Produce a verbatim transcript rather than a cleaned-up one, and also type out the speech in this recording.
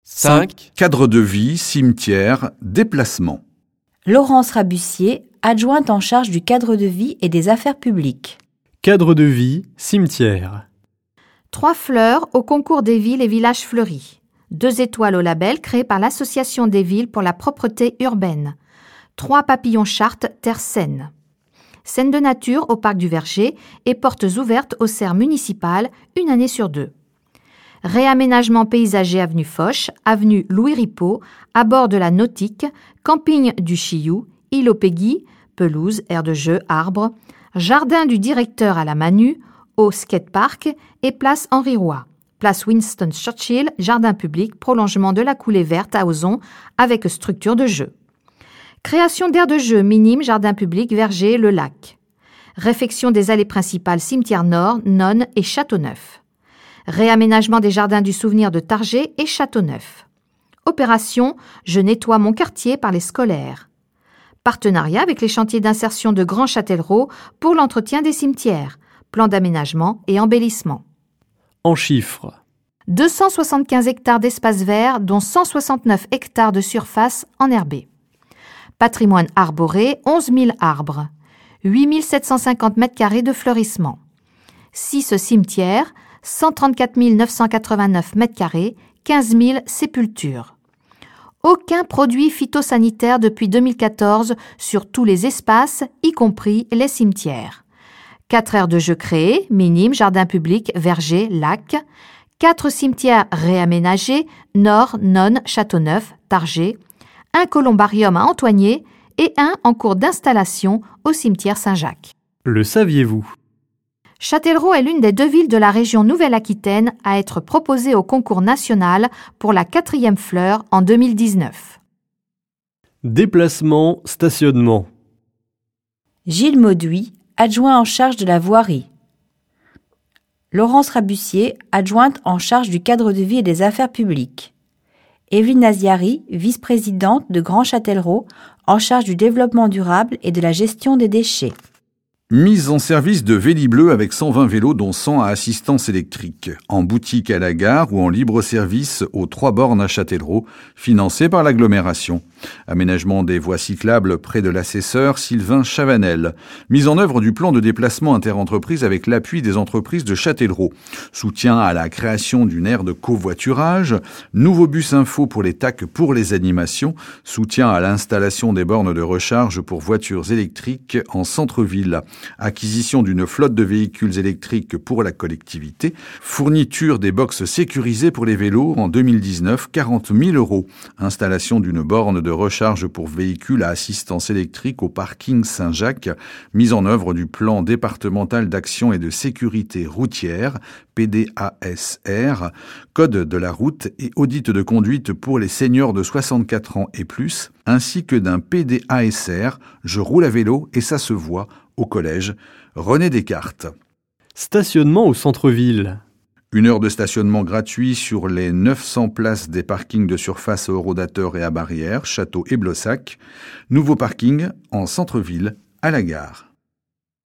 cinq. Cadre de vie, cimetière, déplacement. Laurence Rabussier, adjointe en charge du cadre de vie et des affaires publiques. Cadre de vie, cimetière. Trois fleurs au concours des villes et villages fleuris. Deux étoiles au label créé par l'Association des villes pour la propreté urbaine. Trois papillons chartes terre saine. Scène de nature au parc du Verger et portes ouvertes aux serres municipales une année sur deux. Réaménagement paysager avenue Foch, avenue Louis Ripaud, à bord de la Nautique, camping du Chiyou, île au Peggy, pelouse, aire de jeu, arbres, jardin du directeur à la Manu, au skatepark et place Henri Roy. Place Winston Churchill, jardin public, prolongement de la coulée verte à Ozon avec structure de jeu. Création d'aires de jeu minime, jardin public, verger, le lac. Réfection des allées principales, cimetière nord, Nonne et Châteauneuf. Réaménagement des jardins du souvenir de Targé et Châteauneuf. Opération « Je nettoie mon quartier » par les scolaires. Partenariat avec les chantiers d'insertion de Grand Châtellerault pour l'entretien des cimetières. Plan d'aménagement et embellissement. En chiffres. deux cent soixante-quinze hectares d'espaces verts, dont cent soixante-neuf hectares de surface enherbée. Patrimoine arboré, onze mille arbres. huit mille sept cent cinquante mètres carrés de fleurissement. six cimetières, cent trente-quatre mille neuf cent quatre-vingt-neuf mètres carrés, quinze mille sépultures. Aucun produit phytosanitaire depuis deux mille quatorze sur tous les espaces, y compris les cimetières. Quatre aires de jeux créées, minimes, jardin public, verger, lac. Quatre cimetières réaménagés, Nord, Nonne, Châteauneuf, Targé. Un columbarium à Antoigné et un en cours d'installation au cimetière Saint-Jacques. Le saviez-vous ? Châtellerault est l'une des deux villes de la région Nouvelle-Aquitaine à être proposée au concours national pour la quatrième fleur en deux mille dix-neuf. Déplacement, stationnement. Gilles Mauduit, adjoint en charge de la voirie. Laurence Rabussier, adjointe en charge du cadre de vie et des affaires publiques. Evelyne Aziari, vice-présidente de Grand Châtellerault, en charge du développement durable et de la gestion des déchets. Mise en service de Vélibleu avec cent vingt vélos dont cent à assistance électrique, en boutique à la gare ou en libre-service aux trois bornes à Châtellerault, financé par l'agglomération. Aménagement des voies cyclables près de l'assesseur Sylvain Chavanel. Mise en œuvre du plan de déplacement interentreprises avec l'appui des entreprises de Châtellerault. Soutien à la création d'une aire de covoiturage. Nouveau bus info pour les T A C pour les animations. Soutien à l'installation des bornes de recharge pour voitures électriques en centre-ville. Acquisition d'une flotte de véhicules électriques pour la collectivité. Fourniture des boxes sécurisées pour les vélos en deux mille dix-neuf, quarante mille euros. Installation d'une borne de recharge pour véhicules à assistance électrique au parking Saint-Jacques. Mise en œuvre du plan départemental d'action et de sécurité routière, P D A S R. Code de la route et audit de conduite pour les seniors de soixante-quatre ans et plus, ainsi que d'un P D A S R, je roule à vélo et ça se voit, au collège René Descartes. Stationnement au centre-ville. Une heure de stationnement gratuit sur les neuf cents places des parkings de surface à Eurodateur et à Barrière, Château et Blossac. Nouveau parking en centre-ville, à la gare.